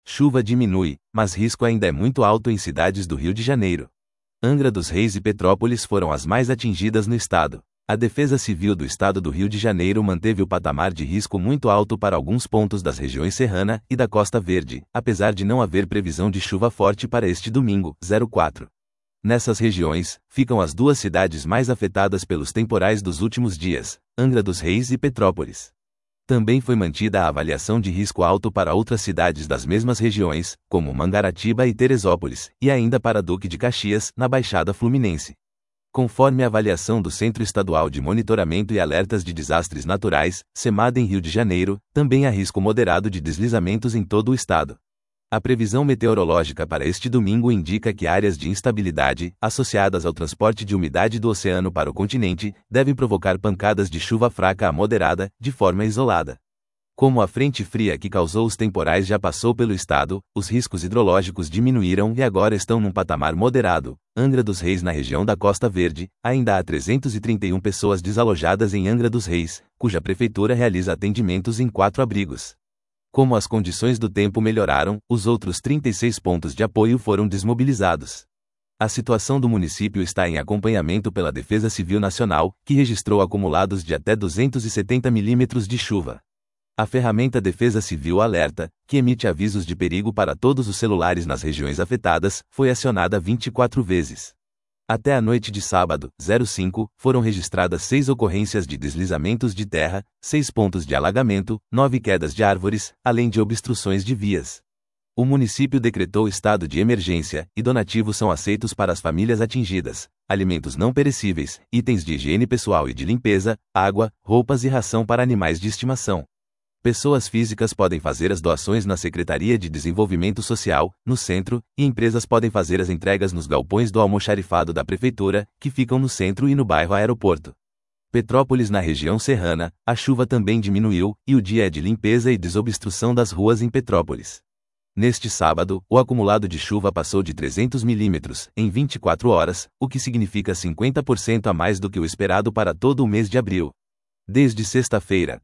Chuva diminui, mas risco ainda é muito alto em cidades do Rio de Janeiro. Angra dos Reis e Petrópolis foram as mais atingidas no estado. A Defesa Civil do Estado do Rio de Janeiro manteve o patamar de risco muito alto para alguns pontos das regiões Serrana e da Costa Verde, apesar de não haver previsão de chuva forte para este domingo, 04. Nessas regiões, ficam as duas cidades mais afetadas pelos temporais dos últimos dias, Angra dos Reis e Petrópolis. Também foi mantida a avaliação de risco alto para outras cidades das mesmas regiões, como Mangaratiba e Teresópolis, e ainda para Duque de Caxias, na Baixada Fluminense. Conforme a avaliação do Centro Estadual de Monitoramento e Alertas de Desastres Naturais, CEMAD em Rio de Janeiro, também há risco moderado de deslizamentos em todo o estado. A previsão meteorológica para este domingo indica que áreas de instabilidade, associadas ao transporte de umidade do oceano para o continente, devem provocar pancadas de chuva fraca a moderada, de forma isolada. Como a frente fria que causou os temporais já passou pelo estado, os riscos hidrológicos diminuíram e agora estão num patamar moderado. Angra dos Reis na região da Costa Verde, ainda há 331 pessoas desalojadas em Angra dos Reis, cuja prefeitura realiza atendimentos em 4 abrigos. Como as condições do tempo melhoraram, os outros 36 pontos de apoio foram desmobilizados. A situação do município está em acompanhamento pela Defesa Civil Nacional, que registrou acumulados de até 270 milímetros de chuva. A ferramenta Defesa Civil Alerta, que emite avisos de perigo para todos os celulares nas regiões afetadas, foi acionada 24 vezes. Até a noite de sábado, 05, foram registradas 6 ocorrências de deslizamentos de terra, 6 pontos de alagamento, 9 quedas de árvores, além de obstruções de vias. O município decretou estado de emergência, e donativos são aceitos para as famílias atingidas, alimentos não perecíveis, itens de higiene pessoal e de limpeza, água, roupas e ração para animais de estimação. Pessoas físicas podem fazer as doações na Secretaria de Desenvolvimento Social, no centro, e empresas podem fazer as entregas nos galpões do almoxarifado da prefeitura, que ficam no centro e no bairro Aeroporto. Petrópolis na região serrana, a chuva também diminuiu, e o dia é de limpeza e desobstrução das ruas em Petrópolis. Neste sábado, o acumulado de chuva passou de 300 milímetros, em 24 horas, o que significa 50% a mais do que o esperado para todo o mês de abril. Desde sexta-feira,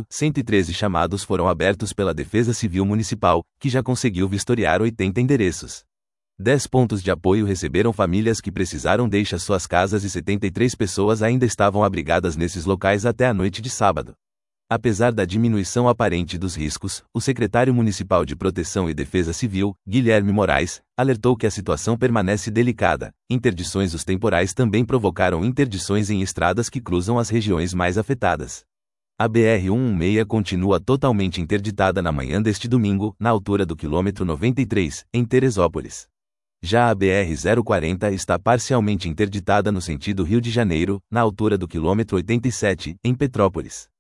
113 chamados foram abertos pela Defesa Civil Municipal, que já conseguiu vistoriar 80 endereços. 10 pontos de apoio receberam famílias que precisaram deixar suas casas e 73 pessoas ainda estavam abrigadas nesses locais até a noite de sábado. Apesar da diminuição aparente dos riscos, o secretário municipal de Proteção e Defesa Civil, Guilherme Moraes, alertou que a situação permanece delicada. Interdições Os temporais também provocaram interdições em estradas que cruzam as regiões mais afetadas. A BR-116 continua totalmente interditada na manhã deste domingo, na altura do quilômetro 93, em Teresópolis. Já a BR-040 está parcialmente interditada no sentido Rio de Janeiro, na altura do quilômetro 87, em Petrópolis.